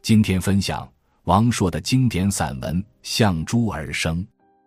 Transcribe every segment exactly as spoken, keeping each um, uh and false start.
今天分享王朔的经典散文《向猪而生》。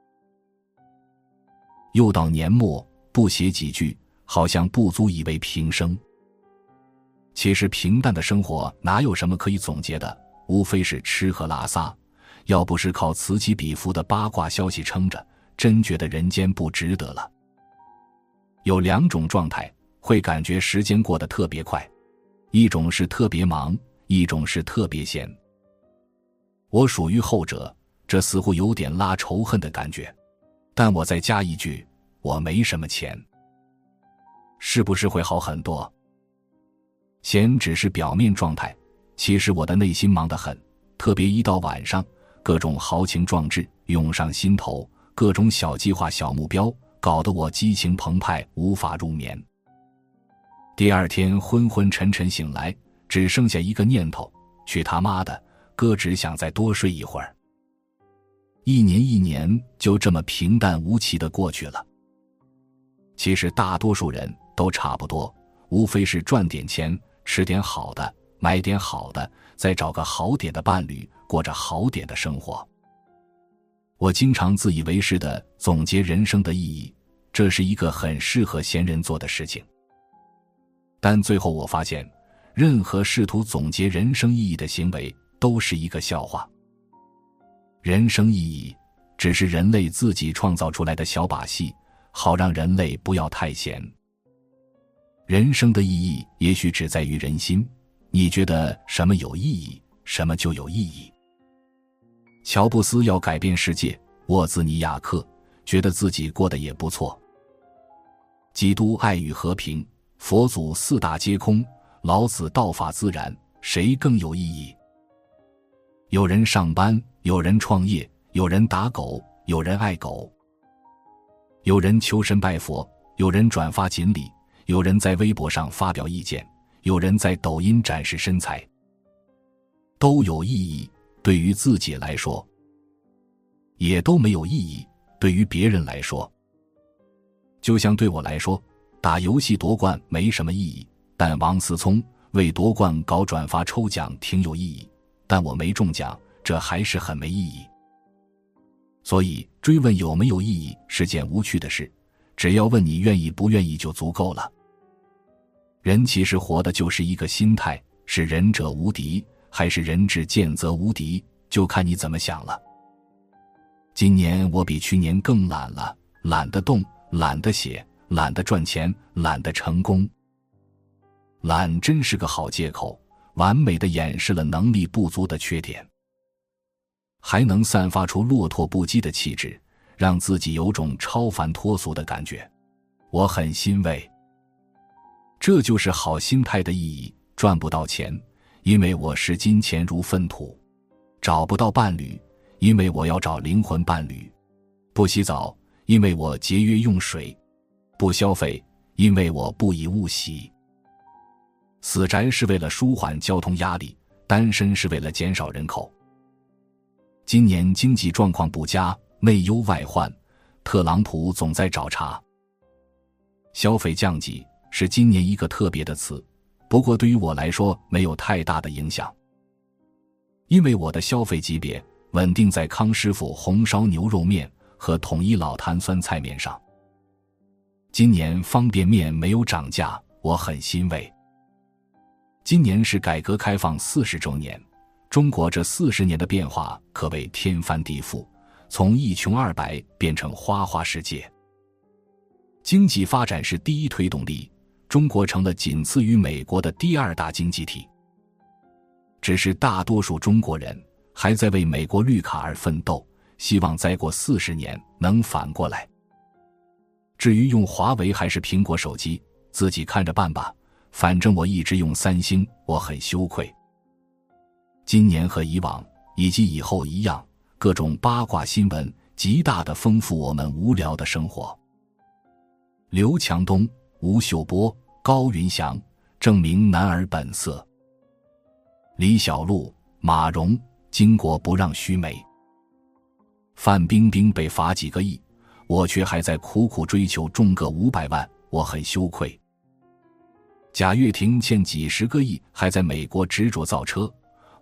又到年末，不写几句，好像不足以为平生。其实平淡的生活哪有什么可以总结的，无非是吃喝拉撒，要不是靠此起彼伏的八卦消息撑着，真觉得人间不值得了。有两种状态会感觉时间过得特别快，一种是特别忙，一种是特别闲。我属于后者，这似乎有点拉仇恨的感觉。但我再加一句，我没什么钱，是不是会好很多？闲只是表面状态，其实我的内心忙得很，特别一到晚上，各种豪情壮志涌上心头，各种小计划小目标，搞得我激情澎湃，无法入眠。第二天昏昏沉沉醒来，只剩下一个念头，去他妈的，哥只想再多睡一会儿。一年一年就这么平淡无奇地过去了。其实大多数人都差不多，无非是赚点钱，吃点好的，买点好的，再找个好点的伴侣，过着好点的生活。我经常自以为是地总结人生的意义，这是一个很适合闲人做的事情。但最后我发现，任何试图总结人生意义的行为都是一个笑话。人生意义只是人类自己创造出来的小把戏，好让人类不要太闲。人生的意义也许只在于人心，你觉得什么有意义，什么就有意义。乔布斯要改变世界，沃兹尼亚克觉得自己过得也不错。基督爱与和平，佛祖四大皆空，老子道法自然，谁更有意义？有人上班，有人创业，有人打狗，有人爱狗。有人求神拜佛，有人转发锦鲤，有人在微博上发表意见，有人在抖音展示身材。都有意义，对于自己来说，也都没有意义，对于别人来说。就像对我来说，打游戏夺冠没什么意义，但王思聪为夺冠搞转发抽奖挺有意义，但我没中奖，这还是很没意义。所以追问有没有意义是件无趣的事，只要问你愿意不愿意就足够了。人其实活的就是一个心态，是仁者无敌，还是仁至见则无敌，就看你怎么想了。今年我比去年更懒了，懒得动，懒得写，懒得赚钱，懒得成功。懒真是个好借口，完美地掩饰了能力不足的缺点，还能散发出落拓不羁的气质，让自己有种超凡脱俗的感觉。我很欣慰。这就是好心态的意义。赚不到钱，因为我视金钱如粪土；找不到伴侣，因为我要找灵魂伴侣；不洗澡，因为我节约用水；不消费，因为我不以物喜。死宅是为了舒缓交通压力，单身是为了减少人口。今年经济状况不佳，内忧外患，特朗普总在找茬。消费降级是今年一个特别的词，不过对于我来说没有太大的影响，因为我的消费级别稳定在康师傅红烧牛肉面和统一老坛酸菜面上。今年方便面没有涨价，我很欣慰。今年是改革开放四十周年，中国这四十年的变化可谓天翻地覆，从一穷二白变成花花世界。经济发展是第一推动力，中国成了仅次于美国的第二大经济体。只是大多数中国人还在为美国绿卡而奋斗，希望再过四十年能反过来。至于用华为还是苹果手机，自己看着办吧，反正我一直用三星，我很羞愧。今年和以往以及以后一样，各种八卦新闻极大地丰富我们无聊的生活。刘强东、吴秀波、高云翔证明男儿本色。李小璐、马蓉巾帼不让须眉。范冰冰被罚几个亿，我却还在苦苦追求中个五百万，我很羞愧。贾跃亭欠几十个亿，还在美国执着造车，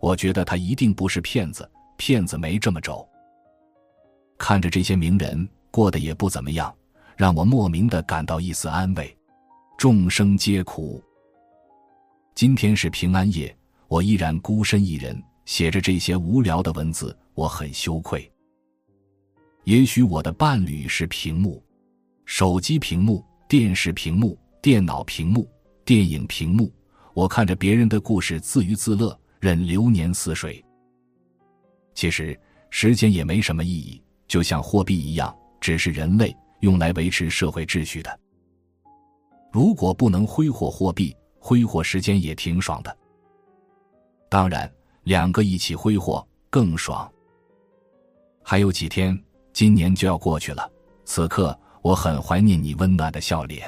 我觉得他一定不是骗子，骗子没这么轴。看着这些名人过得也不怎么样，让我莫名地感到一丝安慰。众生皆苦。今天是平安夜，我依然孤身一人，写着这些无聊的文字，我很羞愧。也许我的伴侣是屏幕，手机屏幕、电视屏幕、电脑屏幕、电影屏幕，我看着别人的故事自娱自乐，任流年似水。其实时间也没什么意义，就像货币一样，只是人类用来维持社会秩序的。如果不能挥霍货币，挥霍时间也挺爽的。当然，两个一起挥霍更爽。还有几天，今年就要过去了，此刻我很怀念你温暖的笑脸。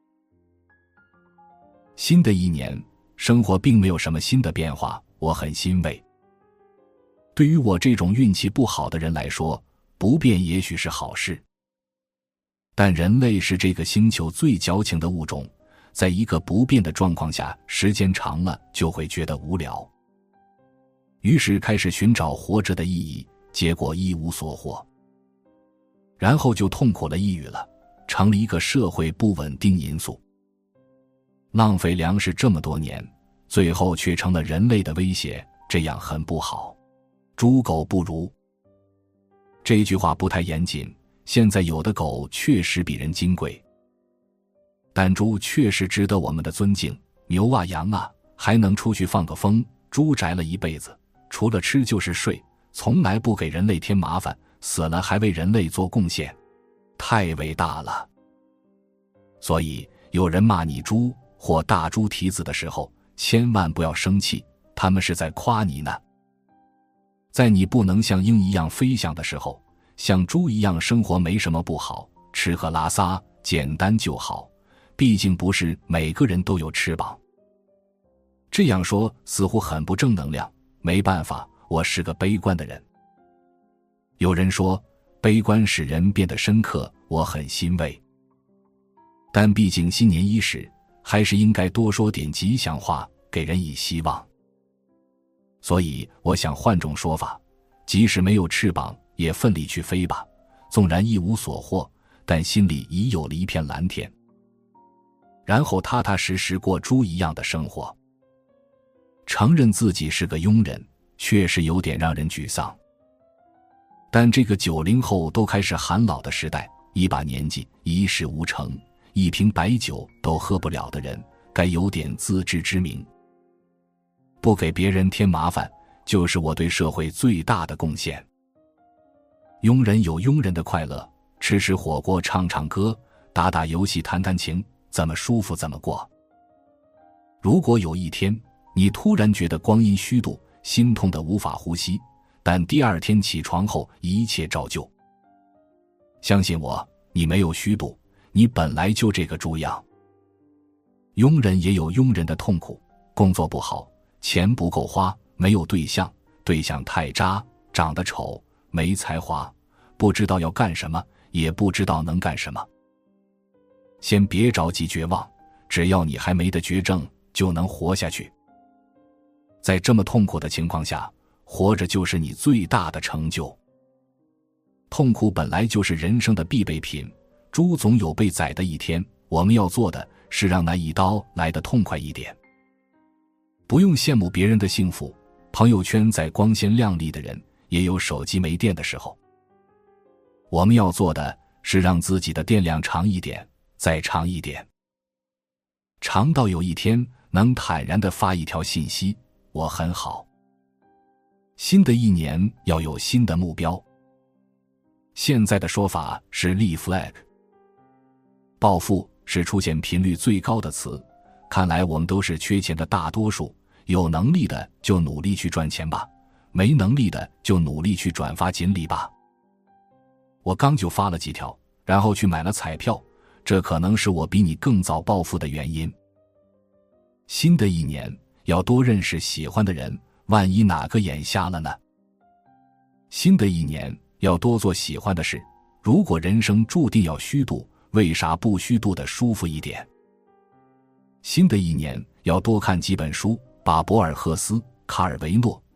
新的一年，生活并没有什么新的变化，我很欣慰。对于我这种运气不好的人来说，不变也许是好事。但人类是这个星球最矫情的物种，在一个不变的状况下，时间长了就会觉得无聊。于是开始寻找活着的意义，结果一无所获。然后就痛苦了，抑郁了，成了一个社会不稳定因素。浪费粮食这么多年，最后却成了人类的威胁，这样很不好。猪狗不如。这句话不太严谨，现在有的狗确实比人金贵，但猪确实值得我们的尊敬。牛啊羊啊还能出去放个风，猪宅了一辈子，除了吃就是睡，从来不给人类添麻烦，死了还为人类做贡献，太伟大了。所以有人骂你猪或大猪蹄子的时候，千万不要生气，他们是在夸你呢。在你不能像鹰一样飞翔的时候，像猪一样生活没什么不好，吃喝拉撒简单就好，毕竟不是每个人都有翅膀。这样说似乎很不正能量，没办法，我是个悲观的人。有人说悲观使人变得深刻，我很欣慰。但毕竟新年伊始，还是应该多说点吉祥话，给人以希望。所以我想换种说法，即使没有翅膀，也奋力去飞吧，纵然一无所获，但心里已有了一片蓝天。然后踏踏实实过猪一样的生活。承认自己是个庸人，确实有点让人沮丧。但这个九零后都开始喊老的时代，一把年纪，一事无成，一瓶白酒都喝不了的人，该有点自知之明。不给别人添麻烦，就是我对社会最大的贡献。庸人有庸人的快乐，吃吃火锅，唱唱歌，打打游戏，弹弹琴，怎么舒服怎么过。如果有一天你突然觉得光阴虚度，心痛得无法呼吸，但第二天起床后一切照旧，相信我，你没有虚度，你本来就这个猪样。庸人也有庸人的痛苦，工作不好，钱不够花，没有对象，对象太渣，长得丑，没才华，不知道要干什么，也不知道能干什么。先别着急绝望，只要你还没得绝症，就能活下去。在这么痛苦的情况下，活着就是你最大的成就。痛苦本来就是人生的必备品，猪总有被宰的一天，我们要做的是让那一刀来得痛快一点。不用羡慕别人的幸福，朋友圈再光鲜亮丽的人，也有手机没电的时候。我们要做的是让自己的电量长一点，再长一点，长到有一天能坦然地发一条信息，我很好。新的一年要有新的目标。现在的说法是立 flag。 暴富是出现频率最高的词，看来我们都是缺钱的大多数，有能力的就努力去赚钱吧，没能力的就努力去转发锦鲤吧。我刚就发了几条，然后去买了彩票，这可能是我比你更早暴富的原因。新的一年要多认识喜欢的人，万一哪个眼瞎了呢？新的一年要多做喜欢的事，如果人生注定要虚度，为啥不虚度的舒服一点？新的一年要多看几本书，把博尔赫斯、卡尔维诺、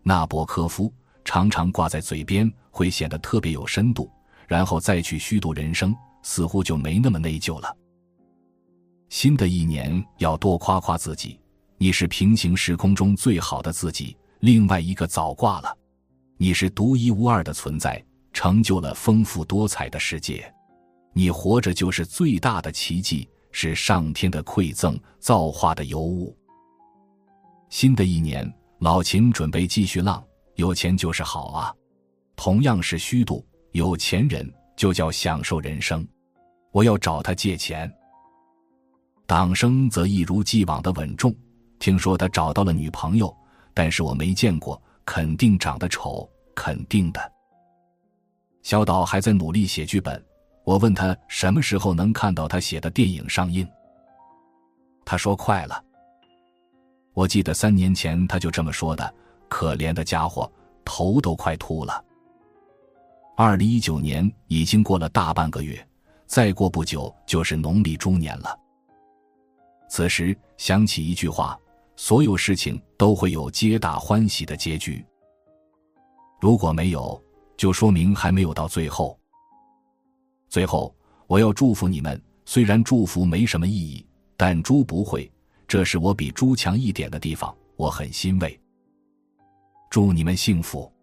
纳博科夫常常挂在嘴边，会显得特别有深度，然后再去虚度人生，似乎就没那么内疚了。新的一年要多夸夸自己，你是平行时空中最好的自己，另外一个早挂了。你是独一无二的存在，成就了丰富多彩的世界。你活着就是最大的奇迹，是上天的馈赠，造化的尤物。新的一年，老秦准备继续浪，有钱就是好啊。同样是虚度，有钱人就叫享受人生。我要找他借钱。党生则一如既往的稳重，听说他找到了女朋友，但是我没见过，肯定长得丑，肯定的。小岛还在努力写剧本，我问他什么时候能看到他写的电影上映，他说快了。我记得三年前他就这么说的，可怜的家伙，头都快秃了。二零一九年已经过了大半个月，再过不久就是农历猪年了。此时想起一句话，所有事情都会有皆大欢喜的结局。如果没有，就说明还没有到最后。最后，我要祝福你们，虽然祝福没什么意义，但猪不会，这是我比猪强一点的地方，我很欣慰。祝你们幸福。